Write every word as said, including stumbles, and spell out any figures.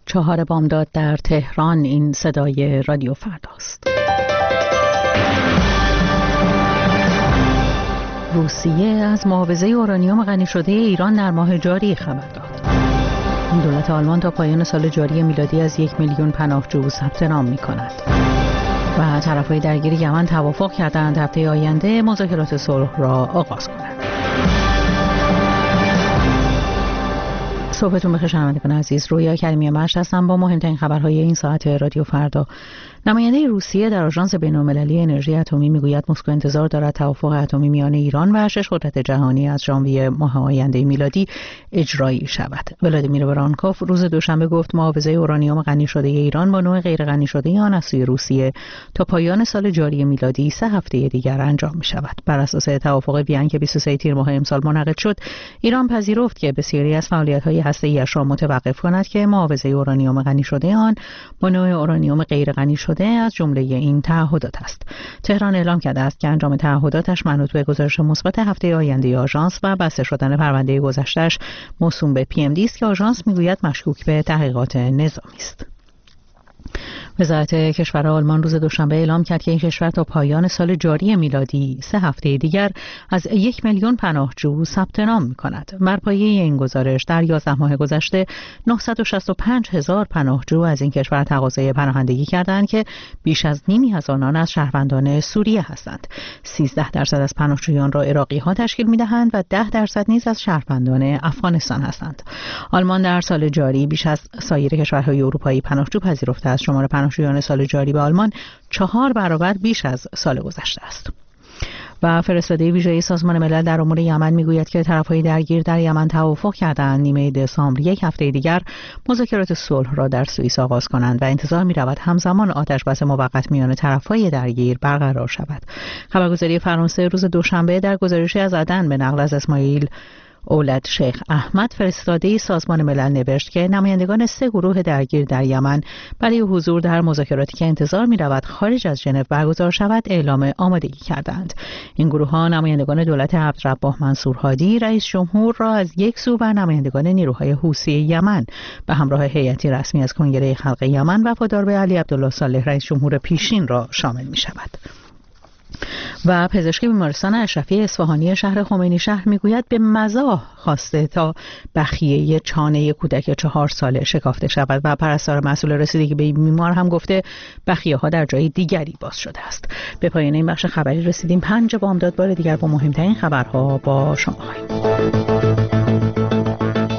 چهار بامداد در تهران. این صدای رادیو فرداست. روسیه از محافظه اورانیوم غنی شده ایران در ماه جاری خبر داد. دولت آلمان تا پایان سال جاری میلادی از یک میلیون پناهجو ثبت نام می کند و طرفهای درگیر یمن توافق کردند هفته آینده مذاکرات صلح را آغاز کنند. صبحتون بخیر شنوندگان عزیز، رویا کریمی مشت هستم با مهمترین خبرهای این ساعت رادیو فردا. نماینده روسیه در آژانس بین‌المللی انرژی اتمی میگوید مسکو انتظار دارد توافق اتمی میان ایران و شش قدرت جهانی از ژانویه ماه آینده میلادی اجرایی شود. ولادیمیر برانکوف روز دوشنبه گفت محافظه اورانیوم غنی شده ایران با نوع غیر غنی شده آن از سوی روسیه تا پایان سال جاری میلادی سه هفته دیگر انجام می شود. بر اساس توافق وین که بیست و سوم تیر ماه امسال منعقد شد، ایران پذیرفت که بسیاری از فعالیت‌های هسته‌ای‌اش را متوقف کند که محافظه اورانیوم غنی شده آن با نوع اورانیوم غیر غنی شده از جمله این تعهدات است. تهران اعلام کرده است که انجام تعهداتش منوط به گزارش مثبت هفته آینده آژانس و بسته شدن پرونده گذشته‌اش موسوم به پی ام دی است که آژانس میگوید مشکوک به تحقیقات نظامی است. وزارت کشور آلمان روز دوشنبه اعلام کرد که این کشور تا پایان سال جاری میلادی سه هفته دیگر از یک میلیون پناهجو ثبت نام می‌کند. بر پایه این گزارش در یازده ماه گذشته نهصد و شصت و پنج هزار پناهجو از این کشور تقاضای پناهندگی کردند که بیش از نیمی از آنان از شهروندان سوریه هستند. سیزده درصد از پناهجویان را عراقی‌ها تشکیل می‌دهند و ده درصد نیز از شهروندان افغانستان هستند. آلمان در سال جاری بیش از سایر کشورهای اروپایی پناهجو پذیرفته است. شمار پناهجویان سال جاری به آلمان چهار برابر بیش از سال گذشته است. و فرستاده ویژه سازمان ملل در امور یمن میگوید که طرفهای درگیر در یمن توافق کردند نیمه دسامبر یک هفته دیگر مذاکرات صلح را در سوئیس آغاز کنند و انتظار می‌رود همزمان آتش‌بس موقت میان طرفهای درگیر برقرار شود. خبرگزاری فرانسه روز دوشنبه در گزارشی از عدن به نقل از اسماعیل اولاد شیخ احمد فرستاده سازمان ملل نوشت که نمایندگان سه گروه درگیر در یمن برای حضور در مذاکراتی که انتظار می رود خارج از ژنو برگزار شود اعلام آمادگی کردند. این گروه ها نمایندگان دولت عبدالرباح منصور هادی رئیس جمهور را از یک سو و نمایندگان نیروهای حوثی یمن به همراه هیئتی رسمی از کنگره خلق یمن وفادار به علی عبدالله صالح رئیس جمهور پیشین را شامل می شود. و پزشکی بیمارستان اشرفی اصفهانی شهر خمینی شهر میگوید به مزاح خواسته تا بخیه چانه کودک چهار ساله شکافته شود و پرستار مسئول رسیدگی به بیمار هم گفته بخیه ها در جای دیگری باز شده است. به پایان این بخش خبری رسیدیم. پنج بامداد بار دیگر با مهمترین خبرها با شما خواهیم.